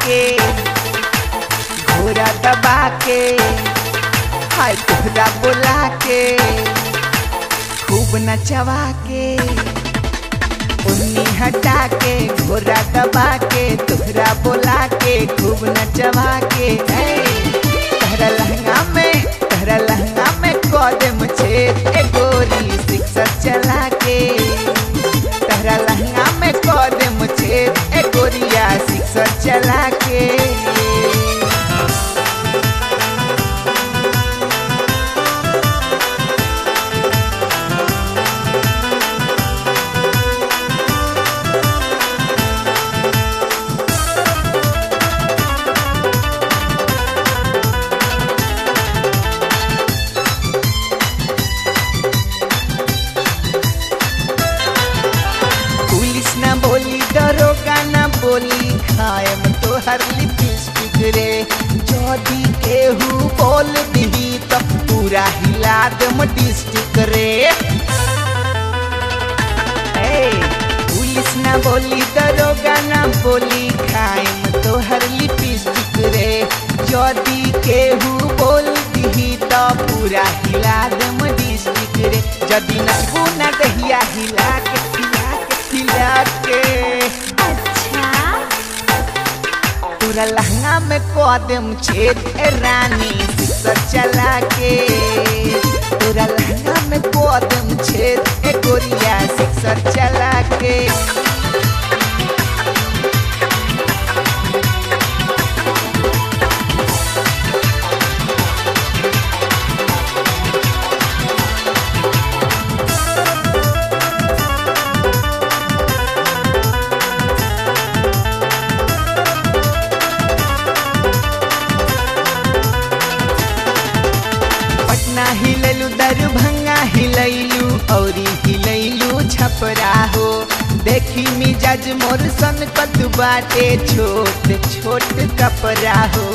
के घोड़ा दबा के हाय तोहरा बोला के खूब नचवा के उन्नी हटा के घोड़ा दबा के तोहरा बोला के खूब नचवा के तहरा लहंगा में कदम छेद ए गोरी शिक्षा चला के तहरा लहंगा में कदम छेद ए गोरिया शिक्षा चला के बोली दरोगा न बोली खाएम तो हर लिपस्टिक रे जदी केहू बोल दी तो पूरा हिला दम डिस्ट्रिक्ट रे पुलिस न बोली दरोगा न बोली खाएम तो हर लिपस्टिक रे जदी केहू बोल दी तो पूरा हिला दम डिस्ट्रिक्ट रे जदी नचबू न दहिया हिला के अच्छा पूरा लहंगा में कदम छेद ए रानी शिक्षा चला के पूरा लहंगा में कदम छेद ए गोरिया शिक्षा चला के हिलैलू दरभंगा हिलैलू औरी हिलैलू छपरा हो देखी मिजाज मोर सन कत बाटे छोट छोट कपड़ा हो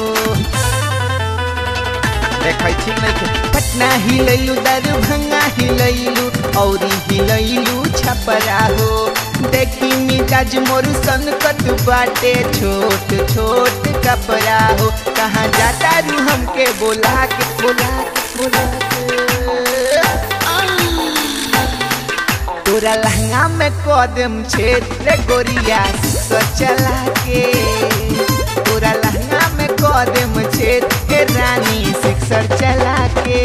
देखै छी नहीं पटना हिलैलू दरभंगा हिलैलू औरी हिलैलू छपरा हो देखी मिजाज मोर सन कत बाटे छोट छोट कपड़ा हो कहाँ जाता रू हमके बोला के तोरा लहंगा में कदम छेद रे गोरिया शिक्षा चला के तोरा लहंगा में कदम छेद ए रानी शिक्षा चला के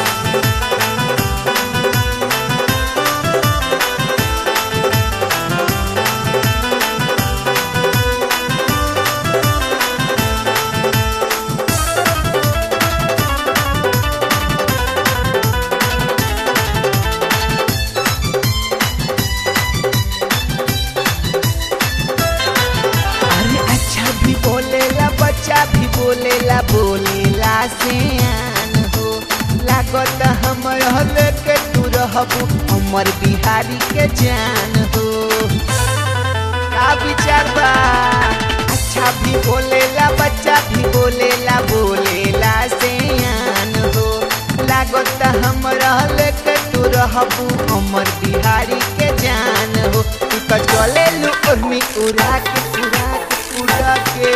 बच्चा भी बोलेला से आन हो लागत हमर हल के तू रहबू हमर बिहारी के जान हो का विचार बा अच्छा भी बोलेला बच्चा भी बोलेला से आन हो लागत हमर हल के तू रहबू हमर बिहारी के जान हो तू तो चले लू उर्मी उड़ा के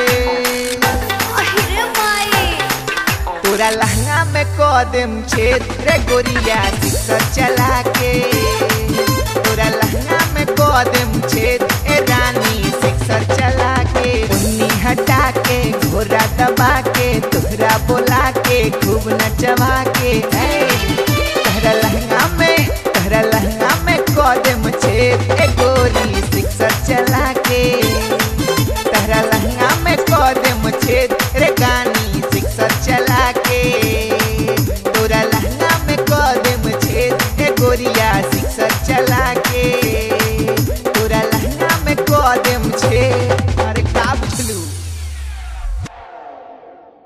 तोरा लहंगा में कदम छेद रे गोरिया शिक्षा चला के तोरा लहंगा में कदम छेद ए रानी शिक्षा चला के उन्नी हटा के घोड़ा दबा के तोहरा बोला के खूब नचवा के तोहरा लहंगा में कदम छेद ए गोरी शिक्षा चला के तोहरा लहंगा में कदम छेद रे गानी शिक्षा चला के तोरा लहंगा में कदम छेद ए गोरिया शिक्षा चला के तोरा लहंगा में कदम छेद